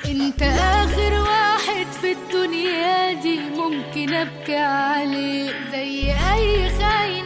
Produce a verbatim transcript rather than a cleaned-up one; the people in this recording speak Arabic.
انت اخر واحد في الدنيا دي ممكن ابكي عليه، زي اي خاين